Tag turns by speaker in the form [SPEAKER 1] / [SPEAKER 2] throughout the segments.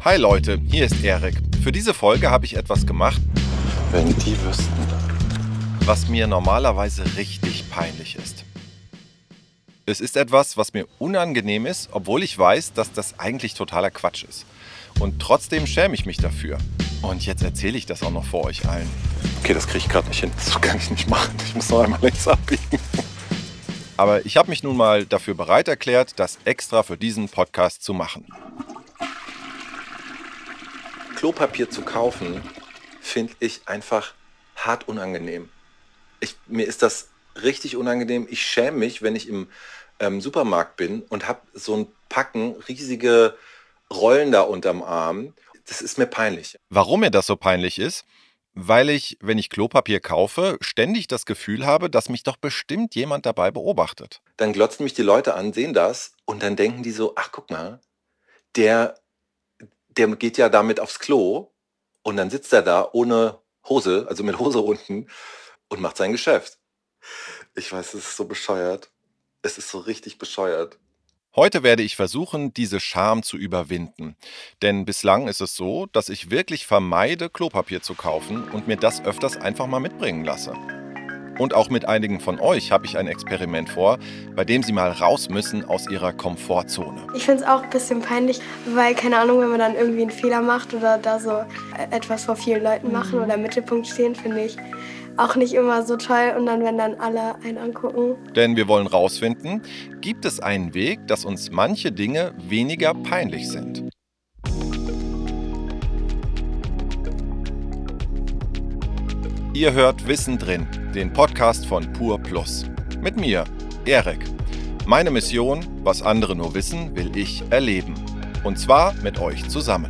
[SPEAKER 1] Hi Leute, hier ist Erik. Für diese Folge habe ich etwas gemacht,
[SPEAKER 2] wenn die wüssten,
[SPEAKER 1] was mir normalerweise richtig peinlich ist. Es ist etwas, was mir unangenehm ist, obwohl ich weiß, dass das eigentlich totaler Quatsch ist. Und trotzdem schäme ich mich dafür. Und jetzt erzähle ich das auch noch vor euch allen.
[SPEAKER 2] Okay, das kriege ich gerade nicht hin. Das kann ich nicht machen. Ich muss noch einmal links abbiegen.
[SPEAKER 1] Aber ich habe mich nun mal dafür bereit erklärt, das extra für diesen Podcast zu machen.
[SPEAKER 2] Klopapier zu kaufen, finde ich einfach hart unangenehm. Mir ist das richtig unangenehm. Ich schäme mich, wenn ich im Supermarkt bin und habe so ein Packen riesige Rollen da unterm Arm. Das ist mir peinlich.
[SPEAKER 1] Warum mir das so peinlich ist? Weil ich, wenn ich Klopapier kaufe, ständig das Gefühl habe, dass mich doch bestimmt jemand dabei beobachtet.
[SPEAKER 2] Dann glotzen mich die Leute an, sehen das und dann denken die so, ach guck mal, der geht ja damit aufs Klo und dann sitzt er da ohne Hose, also mit Hose unten und macht sein Geschäft. Ich weiß, es ist so bescheuert. Es ist so richtig bescheuert.
[SPEAKER 1] Heute werde ich versuchen, diese Scham zu überwinden. Denn bislang ist es so, dass ich wirklich vermeide, Klopapier zu kaufen und mir das öfters einfach mal mitbringen lasse. Und auch mit einigen von euch habe ich ein Experiment vor, bei dem sie mal raus müssen aus ihrer Komfortzone.
[SPEAKER 3] Ich finde es auch ein bisschen peinlich, weil, keine Ahnung, wenn man dann irgendwie einen Fehler macht oder da so etwas vor vielen Leuten machen oder im Mittelpunkt stehen, finde ich auch nicht immer so toll. Und dann, wenn dann alle einen angucken.
[SPEAKER 1] Denn wir wollen rausfinden, gibt es einen Weg, dass uns manche Dinge weniger peinlich sind? Ihr hört Wissen drin, den Podcast von Pur Plus. Mit mir, Erik. Meine Mission, was andere nur wissen, will ich erleben. Und zwar mit euch zusammen.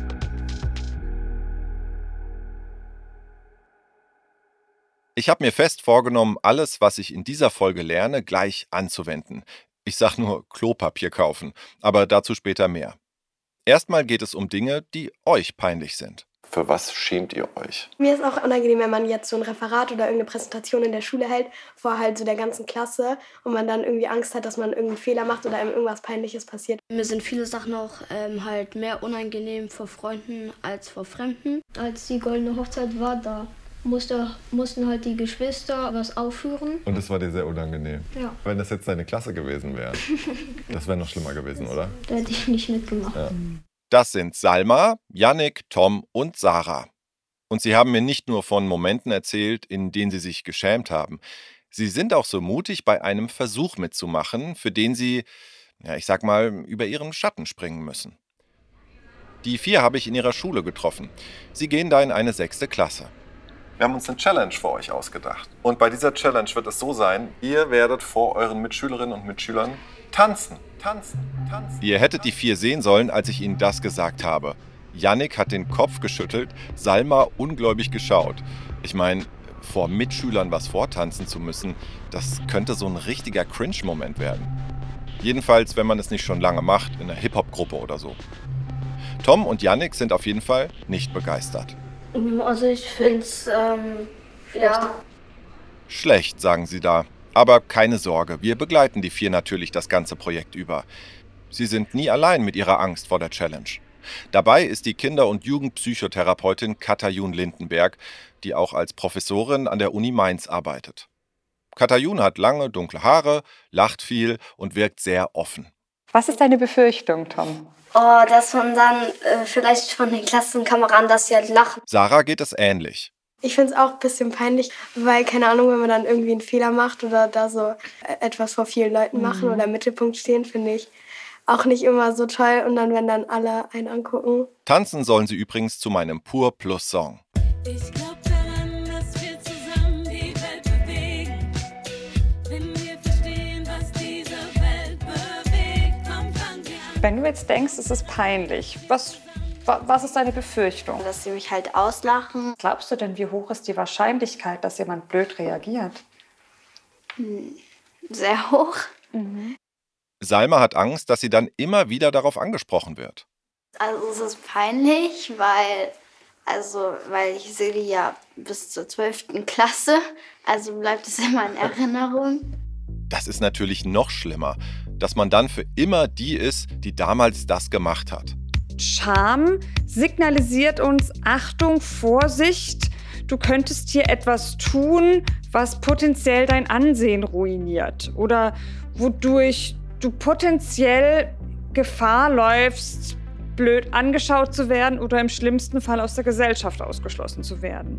[SPEAKER 1] Ich habe mir fest vorgenommen, alles, was ich in dieser Folge lerne, gleich anzuwenden. Ich sage nur Klopapier kaufen, aber dazu später mehr. Erstmal geht es um Dinge, die euch peinlich sind.
[SPEAKER 2] Für was schämt ihr euch?
[SPEAKER 3] Mir ist auch unangenehm, wenn man jetzt so ein Referat oder irgendeine Präsentation in der Schule hält, vor halt so der ganzen Klasse und man dann irgendwie Angst hat, dass man irgendeinen Fehler macht oder einem irgendwas Peinliches passiert.
[SPEAKER 4] Mir sind viele Sachen auch halt mehr unangenehm vor Freunden als vor Fremden. Als die Goldene Hochzeit war, da mussten halt die Geschwister was aufführen.
[SPEAKER 1] Und das war dir sehr unangenehm?
[SPEAKER 4] Ja.
[SPEAKER 1] Wenn das jetzt deine Klasse gewesen wäre, das wäre noch schlimmer gewesen, oder?
[SPEAKER 4] Da hätte ich nicht mitgemacht.
[SPEAKER 1] Ja. Das sind Salma, Yannick, Tom und Sarah. Und sie haben mir nicht nur von Momenten erzählt, in denen sie sich geschämt haben. Sie sind auch so mutig, bei einem Versuch mitzumachen, für den sie, ich sag mal, über ihren Schatten springen müssen. Die 4 habe ich in ihrer Schule getroffen. Sie gehen da in eine 6. Klasse.
[SPEAKER 2] Wir haben uns eine Challenge für euch ausgedacht. Und bei dieser Challenge wird es so sein, ihr werdet vor euren Mitschülerinnen und Mitschülern tanzen.
[SPEAKER 1] Ihr hättet die 4 sehen sollen, als ich ihnen das gesagt habe. Yannick hat den Kopf geschüttelt, Salma ungläubig geschaut. Ich meine, vor Mitschülern was vortanzen zu müssen, das könnte so ein richtiger Cringe-Moment werden. Jedenfalls, wenn man es nicht schon lange macht, in einer Hip-Hop-Gruppe oder so. Tom und Yannick sind auf jeden Fall nicht begeistert.
[SPEAKER 4] Also ich finde es,
[SPEAKER 1] Schlecht, sagen sie da. Aber keine Sorge, wir begleiten die 4 natürlich das ganze Projekt über. Sie sind nie allein mit ihrer Angst vor der Challenge. Dabei ist die Kinder- und Jugendpsychotherapeutin Katayun Lindenberg, die auch als Professorin an der Uni Mainz arbeitet. Katayun hat lange, dunkle Haare, lacht viel und wirkt sehr offen.
[SPEAKER 5] Was ist deine Befürchtung, Tom?
[SPEAKER 4] dass man dann vielleicht von den Klassenkameraden, dass sie halt lachen.
[SPEAKER 1] Sarah geht es ähnlich.
[SPEAKER 3] Ich finde es auch ein bisschen peinlich, weil, keine Ahnung, wenn man dann irgendwie einen Fehler macht oder da so etwas vor vielen Leuten machen oder im Mittelpunkt stehen, finde ich auch nicht immer so toll. Und dann, wenn dann alle einen angucken.
[SPEAKER 1] Tanzen sollen sie übrigens zu meinem Pur Plus Song.
[SPEAKER 6] Ich glaub daran, dass wir zusammen die Welt bewegen. Wenn wir verstehen, was diese Welt bewegt, komm, fangen wir an.
[SPEAKER 5] Wenn du jetzt denkst, es ist peinlich, was ist deine Befürchtung?
[SPEAKER 7] Dass sie mich halt auslachen.
[SPEAKER 5] Glaubst du denn, wie hoch ist die Wahrscheinlichkeit, dass jemand blöd reagiert?
[SPEAKER 7] Sehr hoch.
[SPEAKER 1] Salma hat Angst, dass sie dann immer wieder darauf angesprochen wird.
[SPEAKER 7] Also es ist peinlich, weil ich sehe die ja bis zur 12. Klasse. Also bleibt es immer in Erinnerung.
[SPEAKER 1] Das ist natürlich noch schlimmer, dass man dann für immer die ist, die damals das gemacht hat.
[SPEAKER 5] Scham signalisiert uns Achtung, Vorsicht, du könntest hier etwas tun, was potenziell dein Ansehen ruiniert oder wodurch du potenziell Gefahr läufst, blöd angeschaut zu werden oder im schlimmsten Fall aus der Gesellschaft ausgeschlossen zu werden.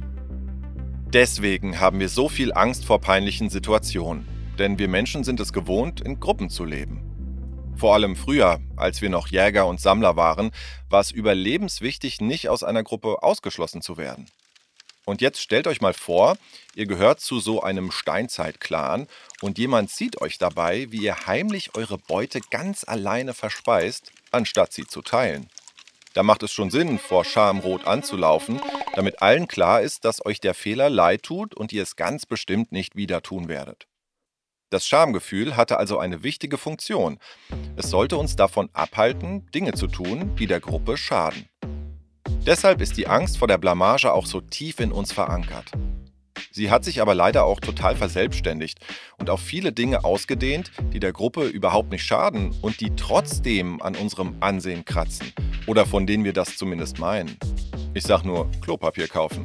[SPEAKER 1] Deswegen haben wir so viel Angst vor peinlichen Situationen. Denn wir Menschen sind es gewohnt, in Gruppen zu leben. Vor allem früher, als wir noch Jäger und Sammler waren, war es überlebenswichtig, nicht aus einer Gruppe ausgeschlossen zu werden. Und jetzt stellt euch mal vor, ihr gehört zu so einem Steinzeit-Clan und jemand sieht euch dabei, wie ihr heimlich eure Beute ganz alleine verspeist, anstatt sie zu teilen. Da macht es schon Sinn, vor Scham rot anzulaufen, damit allen klar ist, dass euch der Fehler leid tut und ihr es ganz bestimmt nicht wieder tun werdet. Das Schamgefühl hatte also eine wichtige Funktion. Es sollte uns davon abhalten, Dinge zu tun, die der Gruppe schaden. Deshalb ist die Angst vor der Blamage auch so tief in uns verankert. Sie hat sich aber leider auch total verselbstständigt und auf viele Dinge ausgedehnt, die der Gruppe überhaupt nicht schaden und die trotzdem an unserem Ansehen kratzen. Oder von denen wir das zumindest meinen. Ich sag nur, Klopapier kaufen.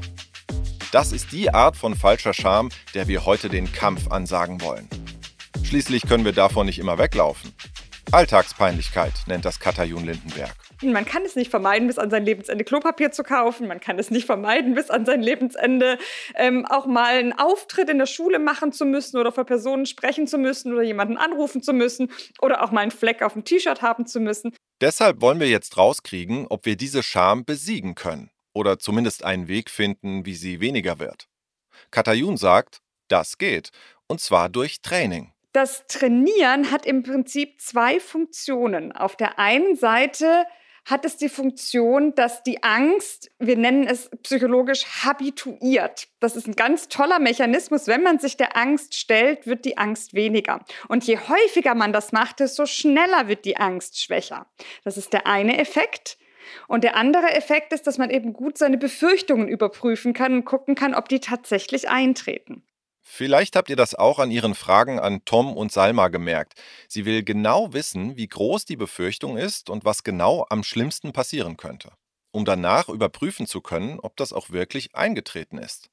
[SPEAKER 1] Das ist die Art von falscher Scham, der wir heute den Kampf ansagen wollen. Schließlich können wir davon nicht immer weglaufen. Alltagspeinlichkeit nennt das Katajon Lindenberg.
[SPEAKER 5] Man kann es nicht vermeiden, bis an sein Lebensende Klopapier zu kaufen. Man kann es nicht vermeiden, bis an sein Lebensende auch mal einen Auftritt in der Schule machen zu müssen oder vor Personen sprechen zu müssen oder jemanden anrufen zu müssen oder auch mal einen Fleck auf dem T-Shirt haben zu müssen.
[SPEAKER 1] Deshalb wollen wir jetzt rauskriegen, ob wir diese Scham besiegen können oder zumindest einen Weg finden, wie sie weniger wird. Katajon sagt, das geht, und zwar durch Training.
[SPEAKER 5] Das Trainieren hat im Prinzip zwei Funktionen. Auf der einen Seite hat es die Funktion, dass die Angst, wir nennen es psychologisch, habituiert. Das ist ein ganz toller Mechanismus. Wenn man sich der Angst stellt, wird die Angst weniger. Und je häufiger man das macht, desto schneller wird die Angst schwächer. Das ist der eine Effekt. Und der andere Effekt ist, dass man eben gut seine Befürchtungen überprüfen kann und gucken kann, ob die tatsächlich eintreten.
[SPEAKER 1] Vielleicht habt ihr das auch an ihren Fragen an Tom und Salma gemerkt. Sie will genau wissen, wie groß die Befürchtung ist und was genau am schlimmsten passieren könnte, um danach überprüfen zu können, ob das auch wirklich eingetreten ist.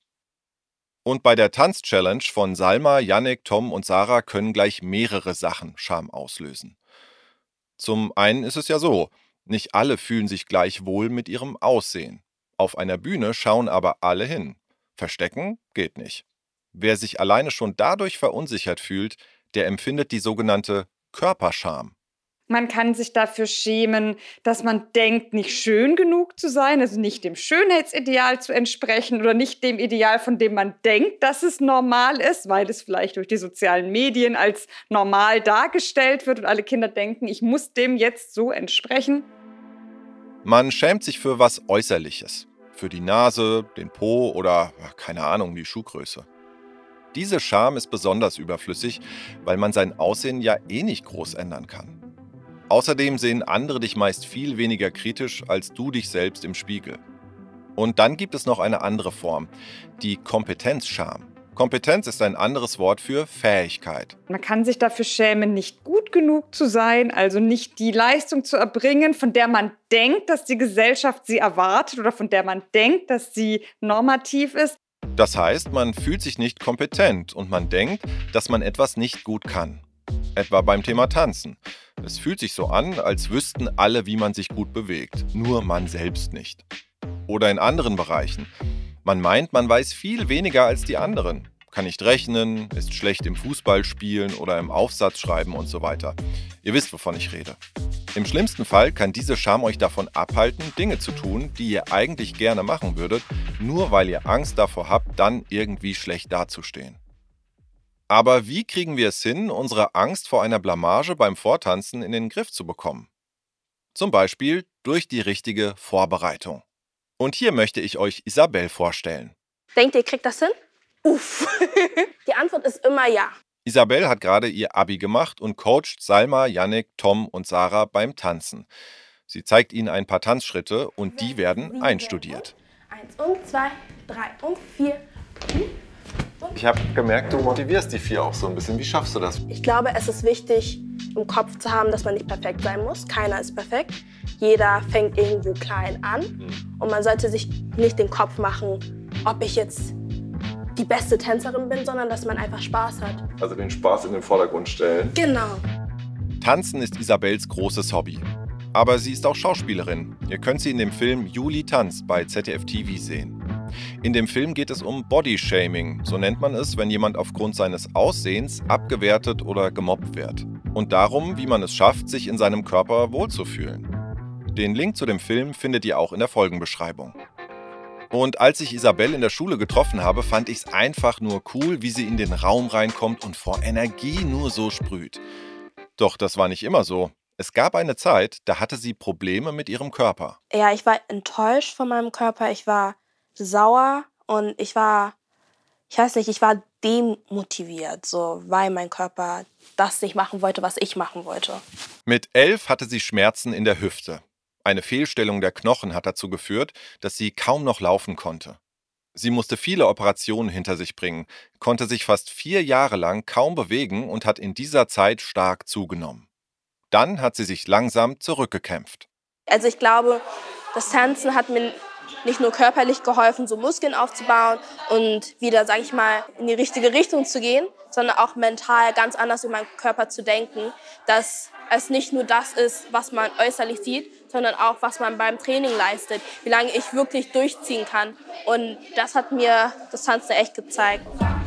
[SPEAKER 1] Und bei der Tanz-Challenge von Salma, Yannick, Tom und Sarah können gleich mehrere Sachen Scham auslösen. Zum einen ist es ja so, nicht alle fühlen sich gleich wohl mit ihrem Aussehen. Auf einer Bühne schauen aber alle hin. Verstecken geht nicht. Wer sich alleine schon dadurch verunsichert fühlt, der empfindet die sogenannte Körperscham.
[SPEAKER 5] Man kann sich dafür schämen, dass man denkt, nicht schön genug zu sein, also nicht dem Schönheitsideal zu entsprechen oder nicht dem Ideal, von dem man denkt, dass es normal ist, weil es vielleicht durch die sozialen Medien als normal dargestellt wird und alle Kinder denken, ich muss dem jetzt so entsprechen.
[SPEAKER 1] Man schämt sich für was Äußerliches. Für die Nase, den Po oder, keine Ahnung, die Schuhgröße. Diese Scham ist besonders überflüssig, weil man sein Aussehen ja eh nicht groß ändern kann. Außerdem sehen andere dich meist viel weniger kritisch als du dich selbst im Spiegel. Und dann gibt es noch eine andere Form, die Kompetenzscham. Kompetenz ist ein anderes Wort für Fähigkeit.
[SPEAKER 5] Man kann sich dafür schämen, nicht gut genug zu sein, also nicht die Leistung zu erbringen, von der man denkt, dass die Gesellschaft sie erwartet oder von der man denkt, dass sie normativ ist.
[SPEAKER 1] Das heißt, man fühlt sich nicht kompetent und man denkt, dass man etwas nicht gut kann. Etwa beim Thema Tanzen. Es fühlt sich so an, als wüssten alle, wie man sich gut bewegt, nur man selbst nicht. Oder in anderen Bereichen. Man meint, man weiß viel weniger als die anderen. Kann nicht rechnen, ist schlecht im Fußballspielen oder im Aufsatz schreiben und so weiter. Ihr wisst, wovon ich rede. Im schlimmsten Fall kann diese Scham euch davon abhalten, Dinge zu tun, die ihr eigentlich gerne machen würdet, nur weil ihr Angst davor habt, dann irgendwie schlecht dazustehen. Aber wie kriegen wir es hin, unsere Angst vor einer Blamage beim Vortanzen in den Griff zu bekommen? Zum Beispiel durch die richtige Vorbereitung. Und hier möchte ich euch Isabel vorstellen.
[SPEAKER 8] Denkt ihr, kriegt das hin? Uff. Die Antwort ist immer ja.
[SPEAKER 1] Isabel hat gerade ihr Abi gemacht und coacht Salma, Yannick, Tom und Sarah beim Tanzen. Sie zeigt ihnen ein paar Tanzschritte und die werden einstudiert.
[SPEAKER 8] 1 und 2, 3 und 4.
[SPEAKER 2] Ich habe gemerkt, du motivierst die 4 auch so ein bisschen. Wie schaffst du das?
[SPEAKER 8] Ich glaube, es ist wichtig, im Kopf zu haben, dass man nicht perfekt sein muss. Keiner ist perfekt. Jeder fängt irgendwo klein an. Und man sollte sich nicht den Kopf machen, ob ich jetzt die beste Tänzerin bin, sondern dass man einfach Spaß hat.
[SPEAKER 2] Also den Spaß in den Vordergrund stellen.
[SPEAKER 8] Genau.
[SPEAKER 1] Tanzen ist Isabels großes Hobby. Aber sie ist auch Schauspielerin. Ihr könnt sie in dem Film Juli tanzt bei ZDF TV sehen. In dem Film geht es um Bodyshaming, so nennt man es, wenn jemand aufgrund seines Aussehens abgewertet oder gemobbt wird. Und darum, wie man es schafft, sich in seinem Körper wohlzufühlen. Den Link zu dem Film findet ihr auch in der Folgenbeschreibung. Und als ich Isabel in der Schule getroffen habe, fand ich es einfach nur cool, wie sie in den Raum reinkommt und vor Energie nur so sprüht. Doch das war nicht immer so. Es gab eine Zeit, da hatte sie Probleme mit ihrem Körper.
[SPEAKER 8] Ja, ich war enttäuscht von meinem Körper. Ich war sauer und ich war demotiviert, so, weil mein Körper das nicht machen wollte, was ich machen wollte.
[SPEAKER 1] Mit 11 hatte sie Schmerzen in der Hüfte. Eine Fehlstellung der Knochen hat dazu geführt, dass sie kaum noch laufen konnte. Sie musste viele Operationen hinter sich bringen, konnte sich fast 4 Jahre lang kaum bewegen und hat in dieser Zeit stark zugenommen. Dann hat sie sich langsam zurückgekämpft.
[SPEAKER 8] Also ich glaube, das Tanzen hat mir nicht nur körperlich geholfen, so Muskeln aufzubauen und wieder, sag ich mal, in die richtige Richtung zu gehen, sondern auch mental ganz anders über meinen Körper zu denken, dass es nicht nur das ist, was man äußerlich sieht, sondern auch, was man beim Training leistet, wie lange ich wirklich durchziehen kann. Und das hat mir das Tanzen echt gezeigt.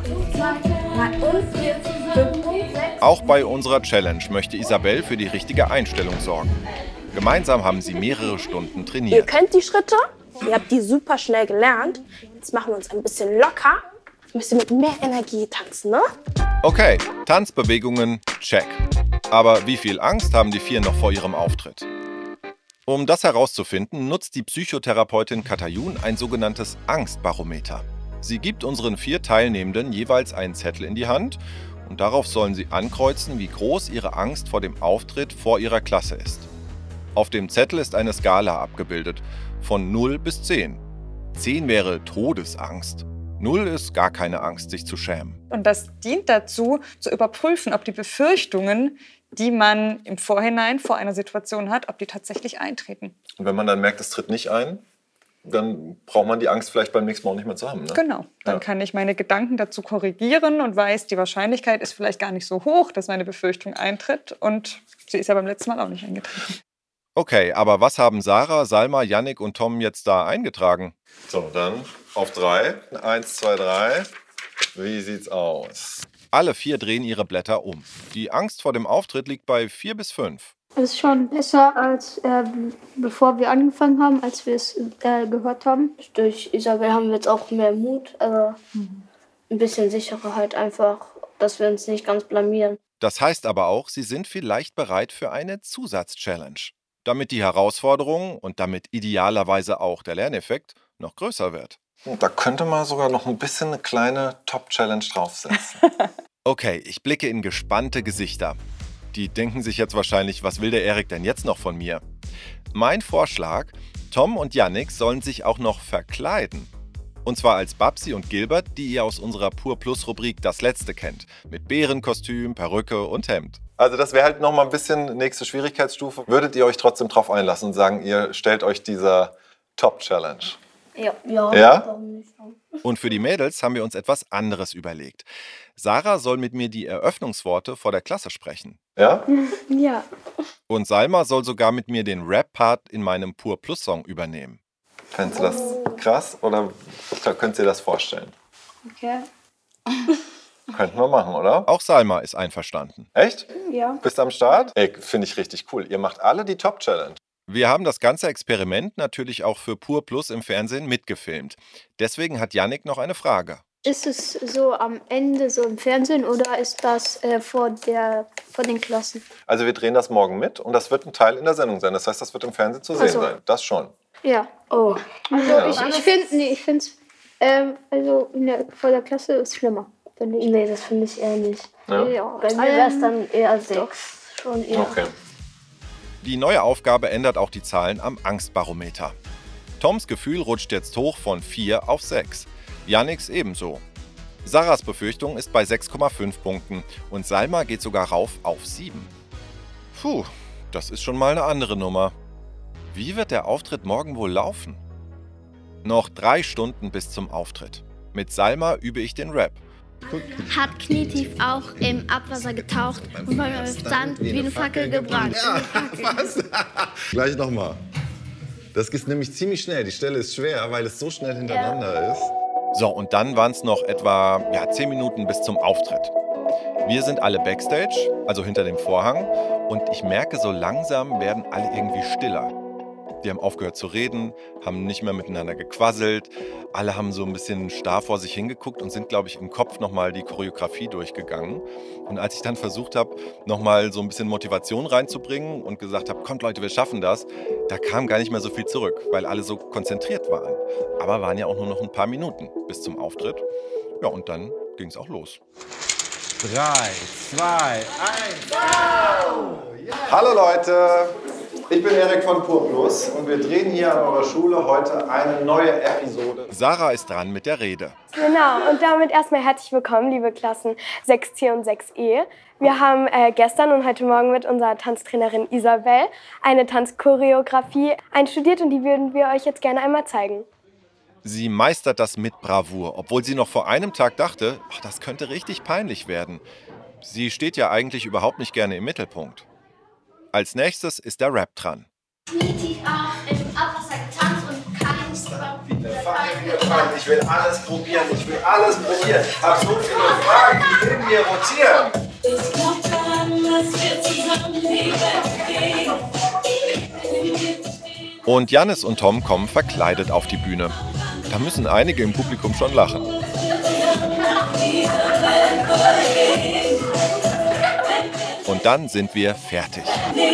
[SPEAKER 1] Auch bei unserer Challenge möchte Isabel für die richtige Einstellung sorgen. Gemeinsam haben sie mehrere Stunden
[SPEAKER 8] Ihr
[SPEAKER 1] trainiert.
[SPEAKER 8] könnt die Schritte, ihr habt die super schnell gelernt. Jetzt machen wir uns ein bisschen locker, ein bisschen mit mehr Energie tanzen, ne?
[SPEAKER 1] Okay, Tanzbewegungen, check. Aber wie viel Angst haben die 4 noch vor ihrem Auftritt? Um das herauszufinden, nutzt die Psychotherapeutin Katayun ein sogenanntes Angstbarometer. Sie gibt unseren 4 Teilnehmenden jeweils einen Zettel in die Hand und darauf sollen sie ankreuzen, wie groß ihre Angst vor dem Auftritt vor ihrer Klasse ist. Auf dem Zettel ist eine Skala abgebildet, von 0 bis 10. 10 wäre Todesangst. 0 ist gar keine Angst, sich zu schämen.
[SPEAKER 5] Und das dient dazu, zu überprüfen, ob die Befürchtungen, die man im Vorhinein vor einer Situation hat, ob die tatsächlich eintreten.
[SPEAKER 2] Und wenn man dann merkt, es tritt nicht ein, dann braucht man die Angst vielleicht beim nächsten Mal auch nicht mehr zu haben. Ne?
[SPEAKER 5] Genau, dann kann ich meine Gedanken dazu korrigieren und weiß, die Wahrscheinlichkeit ist vielleicht gar nicht so hoch, dass meine Befürchtung eintritt. Und sie ist ja beim letzten Mal auch nicht eingetreten.
[SPEAKER 1] Okay, aber was haben Sarah, Salma, Yannick und Tom jetzt da eingetragen?
[SPEAKER 2] So, dann auf 3. 1, 2, 3. Wie sieht's aus?
[SPEAKER 1] Alle 4 drehen ihre Blätter um. Die Angst vor dem Auftritt liegt bei 4 bis 5.
[SPEAKER 9] Es ist schon besser als bevor wir angefangen haben, als wir es gehört haben.
[SPEAKER 4] Durch Isabel haben wir jetzt auch mehr Mut, ein bisschen sicherer halt einfach, dass wir uns nicht ganz blamieren.
[SPEAKER 1] Das heißt aber auch, sie sind vielleicht bereit für eine Zusatz-Challenge, damit die Herausforderung und damit idealerweise auch der Lerneffekt noch größer wird.
[SPEAKER 2] Da könnte man sogar noch ein bisschen eine kleine Top-Challenge draufsetzen.
[SPEAKER 1] Okay, ich blicke in gespannte Gesichter. Die denken sich jetzt wahrscheinlich, was will der Erik denn jetzt noch von mir? Mein Vorschlag, Tom und Yannick sollen sich auch noch verkleiden. Und zwar als Babsi und Gilbert, die ihr aus unserer Pur Plus Rubrik Das Letzte kennt. Mit Bärenkostüm, Perücke und Hemd.
[SPEAKER 2] Also das wäre halt noch mal ein bisschen nächste Schwierigkeitsstufe. Würdet ihr euch trotzdem drauf einlassen und sagen, ihr stellt euch dieser Top-Challenge?
[SPEAKER 4] Ja?
[SPEAKER 2] Ja?
[SPEAKER 1] Und für die Mädels haben wir uns etwas anderes überlegt. Sarah soll mit mir die Eröffnungsworte vor der Klasse sprechen.
[SPEAKER 2] Ja?
[SPEAKER 3] Ja.
[SPEAKER 1] Und Salma soll sogar mit mir den Rap-Part in meinem Pur Plus Song übernehmen.
[SPEAKER 2] Fändest du das krass oder könnt ihr das vorstellen?
[SPEAKER 9] Okay.
[SPEAKER 2] Könnten wir machen, oder?
[SPEAKER 1] Auch Salma ist einverstanden.
[SPEAKER 2] Echt?
[SPEAKER 9] Ja.
[SPEAKER 2] Bist du am Start? Ey, finde ich richtig cool. Ihr macht alle die Top-Challenge.
[SPEAKER 1] Wir haben das ganze Experiment natürlich auch für Pur Plus im Fernsehen mitgefilmt. Deswegen hat Yannick noch eine Frage.
[SPEAKER 9] Ist es so am Ende so im Fernsehen oder ist das vor den Klassen?
[SPEAKER 2] Also wir drehen das morgen mit und das wird ein Teil in der Sendung sein. Das heißt, das wird im Fernsehen zu sehen
[SPEAKER 9] so.
[SPEAKER 2] sein. Das schon.
[SPEAKER 9] Ja.
[SPEAKER 4] Oh.
[SPEAKER 9] Also
[SPEAKER 2] Ja.
[SPEAKER 9] ich finde es vor der Klasse ist schlimmer, finde ich.
[SPEAKER 4] Nee, das finde ich eher nicht.
[SPEAKER 2] Ja.
[SPEAKER 9] Ja.
[SPEAKER 4] Bei mir wäre es dann eher 6. Schon eher.
[SPEAKER 2] Okay.
[SPEAKER 1] Die neue Aufgabe ändert auch die Zahlen am Angstbarometer. Toms Gefühl rutscht jetzt hoch von 4 auf 6. Yannicks ebenso. Sarahs Befürchtung ist bei 6,5 Punkten und Salma geht sogar rauf auf 7. Puh, das ist schon mal eine andere Nummer. Wie wird der Auftritt morgen wohl laufen? Noch 3 Stunden bis zum Auftritt. Mit Salma übe ich den Rap.
[SPEAKER 4] Hat knietief auch im Abwasser getaucht und bei meinem Stand wie eine Fackel gebrannt.
[SPEAKER 10] Was? Gleich nochmal. Das geht nämlich ziemlich schnell. Die Stelle ist schwer, weil es so schnell hintereinander ist.
[SPEAKER 1] So, und dann waren es noch etwa 10 Minuten bis zum Auftritt. Wir sind alle Backstage, also hinter dem Vorhang, und ich merke, so langsam werden alle irgendwie stiller. Die haben aufgehört zu reden, haben nicht mehr miteinander gequasselt. Alle haben so ein bisschen starr vor sich hingeguckt und sind, glaube ich, im Kopf nochmal die Choreografie durchgegangen. Und als ich dann versucht habe, nochmal so ein bisschen Motivation reinzubringen und gesagt habe, kommt Leute, wir schaffen das, da kam gar nicht mehr so viel zurück, weil alle so konzentriert waren. Aber waren ja auch nur noch ein paar Minuten bis zum Auftritt. Ja, und dann ging es auch los.
[SPEAKER 10] 3, 2, 1.
[SPEAKER 11] Hallo Leute, ich bin Erik von PurPlus und wir drehen hier an eurer Schule heute eine neue Episode.
[SPEAKER 1] Sarah ist dran mit der Rede.
[SPEAKER 3] Genau, und damit erstmal herzlich willkommen, liebe Klassen 6C und 6E. Wir haben gestern und heute Morgen mit unserer Tanztrainerin Isabel eine Tanzchoreografie einstudiert und die würden wir euch jetzt gerne einmal zeigen.
[SPEAKER 1] Sie meistert das mit Bravour, obwohl sie noch vor einem Tag dachte, ach, das könnte richtig peinlich werden. Sie steht ja eigentlich überhaupt nicht gerne im Mittelpunkt. Als nächstes ist der Rap dran.
[SPEAKER 4] Knietief auch im Abwasser getanzt und keins
[SPEAKER 11] Ich will alles probieren, Hab so viele Fragen, die in mir rotieren.
[SPEAKER 6] Ich glaub daran, dass wir zusammen die Welt bewegen.
[SPEAKER 1] Und Jannis und Tom kommen verkleidet auf die Bühne. Da müssen einige im Publikum schon lachen. Und dann sind wir fertig.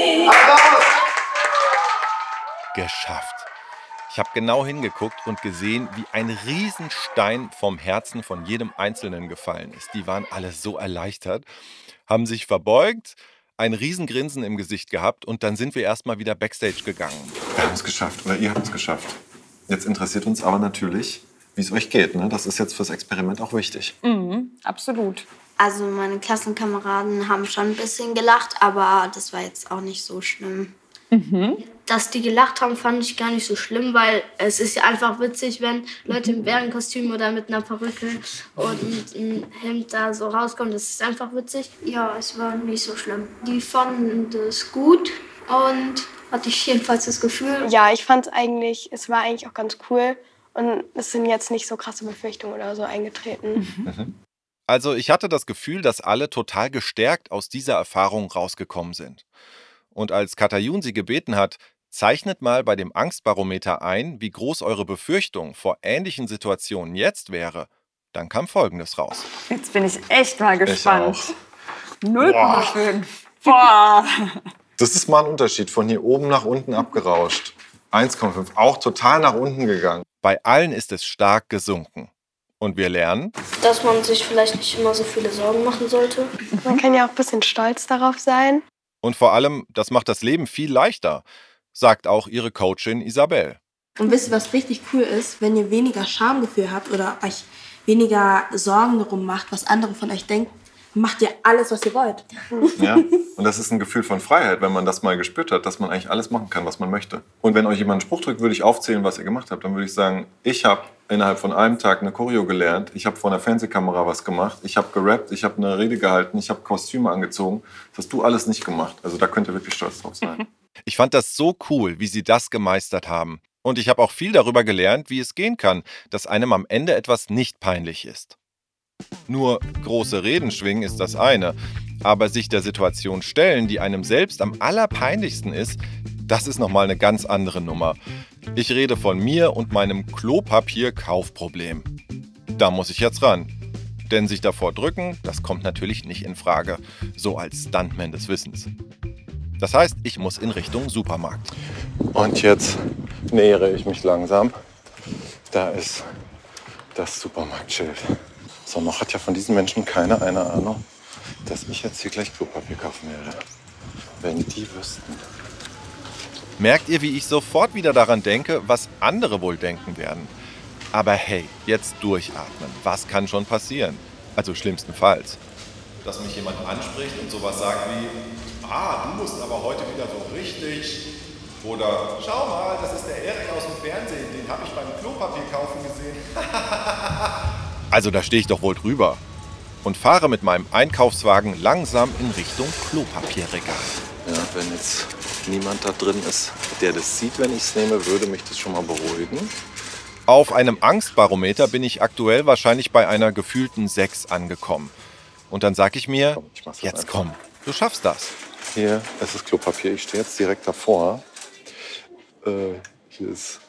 [SPEAKER 1] Geschafft. Ich habe genau hingeguckt und gesehen, wie ein Riesenstein vom Herzen von jedem Einzelnen gefallen ist. Die waren alle so erleichtert, haben sich verbeugt, ein Riesengrinsen im Gesicht gehabt und dann sind wir erstmal wieder Backstage gegangen.
[SPEAKER 11] Wir haben es geschafft, oder ihr habt es geschafft. Jetzt interessiert uns aber natürlich, wie es euch geht. Ne? Das ist jetzt fürs Experiment auch wichtig.
[SPEAKER 5] Absolut.
[SPEAKER 7] Also meine Klassenkameraden haben schon ein bisschen gelacht, aber das war jetzt auch nicht so schlimm.
[SPEAKER 4] Dass die gelacht haben, fand ich gar nicht so schlimm, weil es ist ja einfach witzig, wenn Leute im Bärenkostüm oder mit einer Perücke und einem Hemd da so rauskommen. Das ist einfach witzig.
[SPEAKER 9] Ja, es war nicht so schlimm. Die fanden das gut und hatte ich jedenfalls das Gefühl.
[SPEAKER 3] Ja, ich fand es war eigentlich auch ganz cool und es sind jetzt nicht so krasse Befürchtungen oder so eingetreten.
[SPEAKER 1] Also ich hatte das Gefühl, dass alle total gestärkt aus dieser Erfahrung rausgekommen sind. Und als Katayun sie gebeten hat, zeichnet mal bei dem Angstbarometer ein, wie groß eure Befürchtung vor ähnlichen Situationen jetzt wäre, dann kam Folgendes raus.
[SPEAKER 5] Jetzt bin ich echt mal gespannt. 0,5.
[SPEAKER 11] Boah. Das ist mal ein Unterschied, von hier oben nach unten abgerauscht. 1,5, auch total nach unten gegangen.
[SPEAKER 1] Bei allen ist es stark gesunken. Und wir lernen,
[SPEAKER 4] Dass man sich vielleicht nicht immer so viele Sorgen machen sollte.
[SPEAKER 3] Man kann ja auch ein bisschen stolz darauf sein.
[SPEAKER 1] und vor allem, das macht das Leben viel leichter, sagt auch ihre Coachin Isabel.
[SPEAKER 12] Und wisst ihr, was richtig cool ist? Wenn ihr weniger Schamgefühl habt oder euch weniger Sorgen darum macht, was andere von euch denken, macht ihr alles, was ihr wollt.
[SPEAKER 11] Ja, und das ist ein Gefühl von Freiheit, wenn man das mal gespürt hat, dass man eigentlich alles machen kann, was man möchte. Und wenn euch jemand einen Spruch drückt, würde ich aufzählen, was ihr gemacht habt. Dann würde ich sagen, ich habe innerhalb von einem Tag eine Choreo gelernt, ich habe vor einer Fernsehkamera was gemacht, ich habe gerappt, ich habe eine Rede gehalten, ich habe Kostüme angezogen. Das hast du alles nicht gemacht. Also da könnt ihr wirklich stolz drauf sein.
[SPEAKER 1] Ich fand das so cool, wie sie das gemeistert haben. Und ich habe auch viel darüber gelernt, wie es gehen kann, dass einem am Ende etwas nicht peinlich ist. Nur große Reden schwingen ist das eine, aber sich der Situation stellen, die einem selbst am allerpeinlichsten ist, das ist nochmal eine ganz andere Nummer. Ich rede von mir und meinem Klopapier-Kaufproblem. Da muss ich jetzt ran. Denn sich davor drücken, das kommt natürlich nicht in Frage, so als Stuntman des Wissens. Das heißt, ich muss in Richtung Supermarkt.
[SPEAKER 11] Und jetzt nähere ich mich langsam. Da ist das Supermarktschild. So, noch hat ja von diesen Menschen keiner eine Ahnung, dass ich jetzt hier gleich Klopapier kaufen werde. Wenn die wüssten.
[SPEAKER 1] Merkt ihr, wie ich sofort wieder daran denke, was andere wohl denken werden? Aber hey, jetzt durchatmen. Was kann schon passieren? Also schlimmstenfalls. Dass mich jemand anspricht und sowas sagt wie, du musst aber heute wieder so richtig. Oder, schau mal, das ist der Erik aus dem Fernsehen, den habe ich beim Klopapier kaufen gesehen. Also da stehe ich doch wohl drüber. Und fahre mit meinem Einkaufswagen langsam in Richtung Klopapierregal.
[SPEAKER 2] Ja, wenn jetzt niemand da drin ist, der das sieht, wenn ich es nehme, würde mich das schon mal beruhigen.
[SPEAKER 1] Auf einem Angstbarometer bin ich aktuell wahrscheinlich bei einer gefühlten 6 angekommen. Und dann sage ich mir, jetzt komm, du schaffst das.
[SPEAKER 2] Hier ist das Klopapier, ich stehe jetzt direkt davor. Hier ist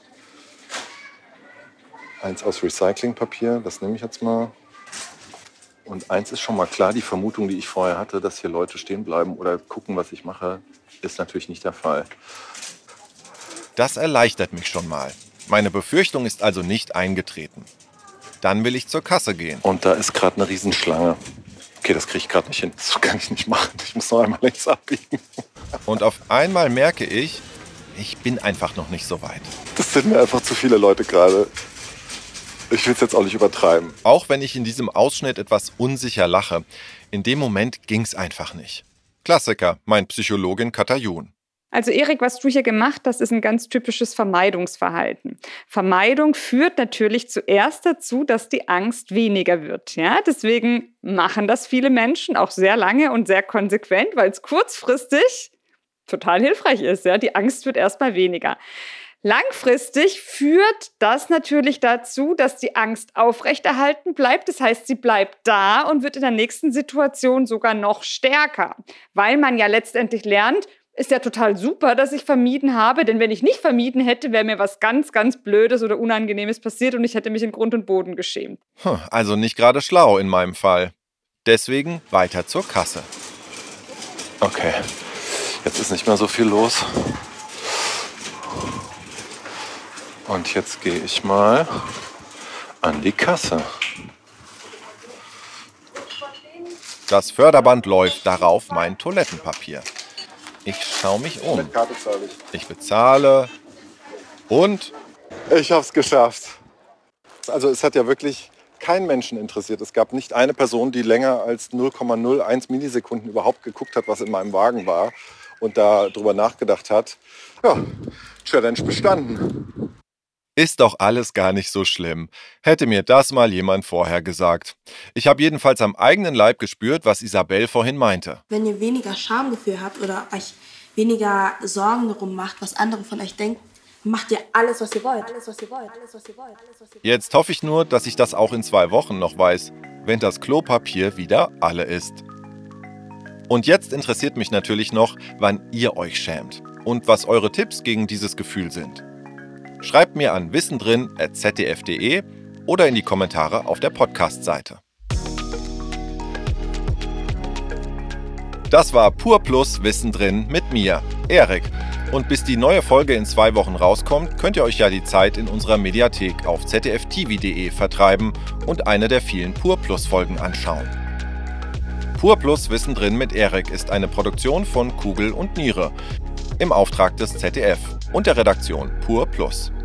[SPEAKER 2] eins aus Recyclingpapier, das nehme ich jetzt mal. Und eins ist schon mal klar, die Vermutung, die ich vorher hatte, dass hier Leute stehen bleiben oder gucken, was ich mache, ist natürlich nicht der Fall.
[SPEAKER 1] Das erleichtert mich schon mal. Meine Befürchtung ist also nicht eingetreten. Dann will ich zur Kasse gehen.
[SPEAKER 2] Und da ist gerade eine Riesenschlange. Okay, das kriege ich gerade nicht hin. Das kann ich nicht machen. Ich muss noch einmal links abbiegen.
[SPEAKER 1] Und auf einmal merke ich bin einfach noch nicht so weit.
[SPEAKER 2] Das sind mir einfach zu viele Leute gerade. Ich will es jetzt auch nicht übertreiben.
[SPEAKER 1] Auch wenn ich in diesem Ausschnitt etwas unsicher lache, in dem Moment ging es einfach nicht. Klassiker, mein Psychologin Katayun.
[SPEAKER 5] Also Erik, was du hier gemacht hast, ist ein ganz typisches Vermeidungsverhalten. Vermeidung führt natürlich zuerst dazu, dass die Angst weniger wird. Ja? Deswegen machen das viele Menschen auch sehr lange und sehr konsequent, weil es kurzfristig total hilfreich ist. Ja? Die Angst wird erstmal weniger. Langfristig führt das natürlich dazu, dass die Angst aufrechterhalten bleibt. Das heißt, sie bleibt da und wird in der nächsten Situation sogar noch stärker. Weil man ja letztendlich lernt, ist ja total super, dass ich vermieden habe. Denn wenn ich nicht vermieden hätte, wäre mir was ganz, ganz Blödes oder Unangenehmes passiert und ich hätte mich in Grund und Boden geschämt.
[SPEAKER 1] Also nicht gerade schlau in meinem Fall. Deswegen weiter zur Kasse.
[SPEAKER 2] Okay, jetzt ist nicht mehr so viel los. Und jetzt gehe ich mal an die Kasse.
[SPEAKER 1] Das Förderband läuft, darauf mein Toilettenpapier. Ich schaue mich um.
[SPEAKER 2] Mit Karte zahle ich.
[SPEAKER 1] Ich bezahle und...
[SPEAKER 2] Ich habe es geschafft. Also es hat ja wirklich keinen Menschen interessiert. Es gab nicht eine Person, die länger als 0,01 Millisekunden überhaupt geguckt hat, was in meinem Wagen war und darüber nachgedacht hat. Ja, Challenge bestanden.
[SPEAKER 1] Ist doch alles gar nicht so schlimm. Hätte mir das mal jemand vorher gesagt. Ich habe jedenfalls am eigenen Leib gespürt, was Isabel vorhin meinte.
[SPEAKER 12] Wenn ihr weniger Schamgefühl habt oder euch weniger Sorgen darum macht, was andere von euch denken, macht ihr alles, was ihr wollt.
[SPEAKER 1] Jetzt hoffe ich nur, dass ich das auch in 2 Wochen noch weiß, wenn das Klopapier wieder alle ist. Und jetzt interessiert mich natürlich noch, wann ihr euch schämt und was eure Tipps gegen dieses Gefühl sind. Schreibt mir an wissendrin@zdf.de oder in die Kommentare auf der Podcast-Seite. Das war Pur Plus Wissen drin mit mir, Erik. Und bis die neue Folge in 2 Wochen rauskommt, könnt ihr euch ja die Zeit in unserer Mediathek auf zdftv.de vertreiben und eine der vielen Pur Plus Folgen anschauen. Pur Plus Wissen drin mit Erik ist eine Produktion von Kugel und Niere im Auftrag des ZDF und der Redaktion Pur Plus.